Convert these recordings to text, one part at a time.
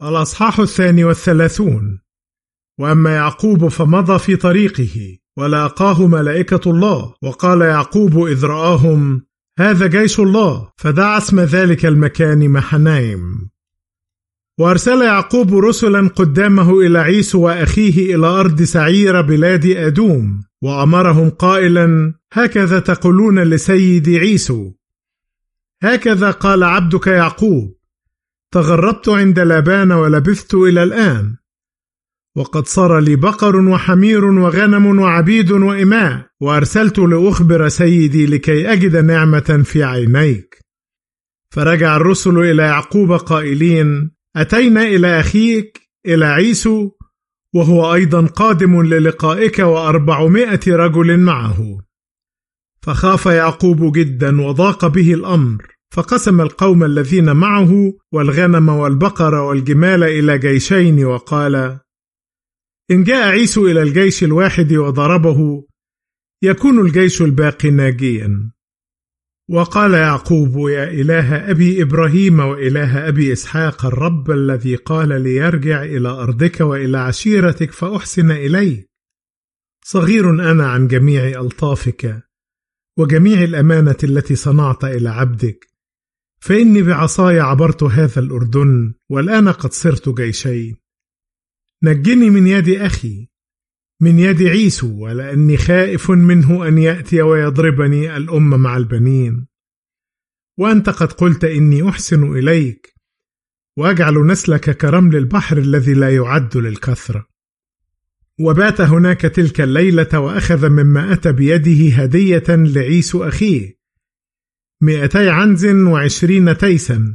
الأصحاح 32. وأما يعقوب فمضى في طريقه، ولاقاه ملائكة الله، وقال يعقوب إذ رآهم: هذا جيش الله، فدعا اسم ذلك المكان محنايم. وأرسل يعقوب رسلا قدامه إلى عيسو وأخيه إلى أرض سعير بلاد أدوم، وأمرهم قائلا: هكذا تقولون لسيد عيسو: هكذا قال عبدك يعقوب: تغربت عند لابان ولبثت إلى الآن، وقد صار لي بقر وحمير وغنم وعبيد وإماء، وأرسلت لأخبر سيدي لكي أجد نعمة في عينيك. فرجع الرسل إلى يعقوب قائلين: أتينا إلى أخيك إلى عيسو، وهو أيضا قادم للقائك 400 رجل معه. فخاف يعقوب جدا وضاق به الأمر، فقسم القوم الذين معه والغنم والبقر والجمال إلى جيشين، وقال: إن جاء عيسو إلى الجيش الواحد وضربه، يكون الجيش الباقي ناجيا. وقال يعقوب: يا إله أبي إبراهيم وإله أبي إسحاق، الرب الذي قال لي يرجع إلى أرضك وإلى عشيرتك فأحسن إليك، صغير أنا عن جميع ألطافك وجميع الأمانة التي صنعت إلى عبدك، فإني بعصاي عبرت هذا الأردن، والآن قد صرت جيشين. نجني من يد أخي، من يد عيسو، ولأني خائف منه أن يأتي ويضربني الأم مع البنين. وأنت قد قلت إني أحسن إليك، وأجعل نسلك كرمل البحر الذي لا يعد للكثرة. وبات هناك تلك الليلة، وأخذ مما أتى بيده هدية لعيسو أخيه: 200 عنز و20 تيسا،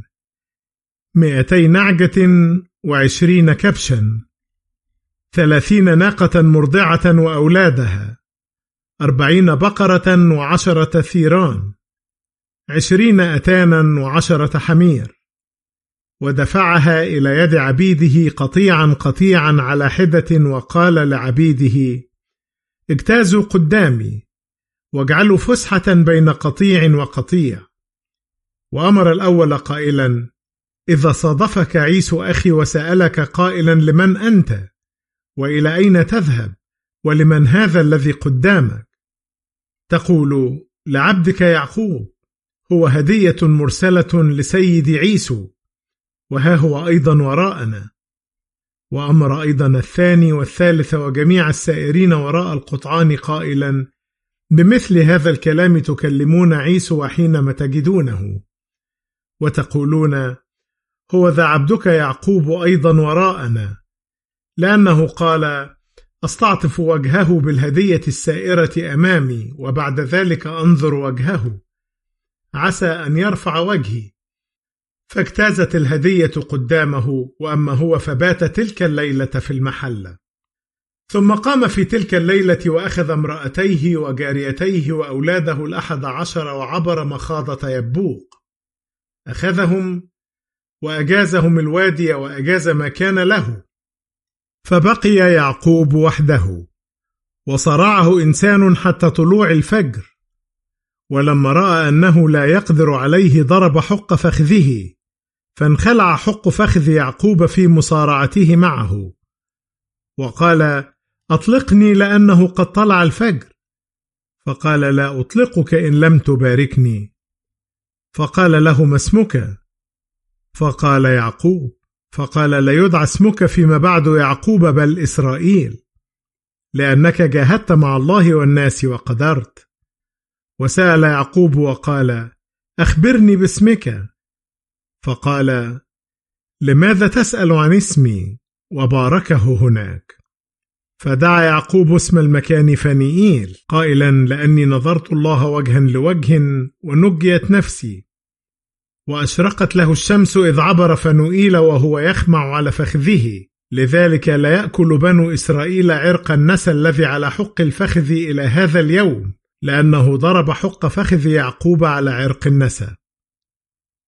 200 نعجة و20 كبشا، 30 ناقة مرضعة وأولادها، 40 بقرة و10 ثيران، 20 أتانا و10 حمير. ودفعها إلى يد عبيده قطيعا قطيعا على حدة، وقال لعبيده: اجتازوا قدامي، واجعلوا فسحة بين قطيع وقطيع. وأمر الأول قائلا: إذا صادفك عيسو أخي وسألك قائلا: لمن أنت؟ وإلى أين تذهب؟ ولمن هذا الذي قدامك؟ تقول: لعبدك يعقوب، هو هدية مرسلة لسيد عيسو، وها هو أيضا وراءنا. وأمر أيضا الثاني والثالث وجميع السائرين وراء القطعان قائلا: بمثل هذا الكلام تكلمون عيسو حينما تجدونه، وتقولون: هو ذا عبدك يعقوب أيضا وراءنا، لأنه قال: أستعطف وجهه بالهدية السائرة أمامي، وبعد ذلك أنظر وجهه، عسى أن يرفع وجهي. فاجتازت الهدية قدامه، وأما هو فبات تلك الليلة في المحلة. ثم قام في تلك الليلة وأخذ امرأتيه وجاريتيه وأولاده 11 وعبر مخاضة يبوق، أخذهم وأجازهم الوادي وأجاز ما كان له. فبقي يعقوب وحده، وصرعه إنسان حتى طلوع الفجر، ولما رأى أنه لا يقدر عليه ضرب حق فخذه، فانخلع حق فخذ يعقوب في مصارعته معه، وقال: أطلقني لأنه قد طلع الفجر. فقال: لا أطلقك إن لم تباركني. فقال له: ما اسمك؟ فقال: يعقوب. فقال: لا يدعى اسمك فيما بعد يعقوب بل إسرائيل، لأنك جاهدت مع الله والناس وقدرت. وسأل يعقوب وقال: أخبرني باسمك. فقال: لماذا تسأل عن اسمي؟ وباركه هناك. فدعا يعقوب اسم المكان فنيئيل، قائلا: لأني نظرت الله وجها لوجه ونجيت نفسي. وأشرقت له الشمس إذ عبر فنوئيل وهو يخمع على فخذه، لذلك لا يأكل بنو إسرائيل عرق النسى الذي على حق الفخذ إلى هذا اليوم، لأنه ضرب حق فخذ يعقوب على عرق النسى.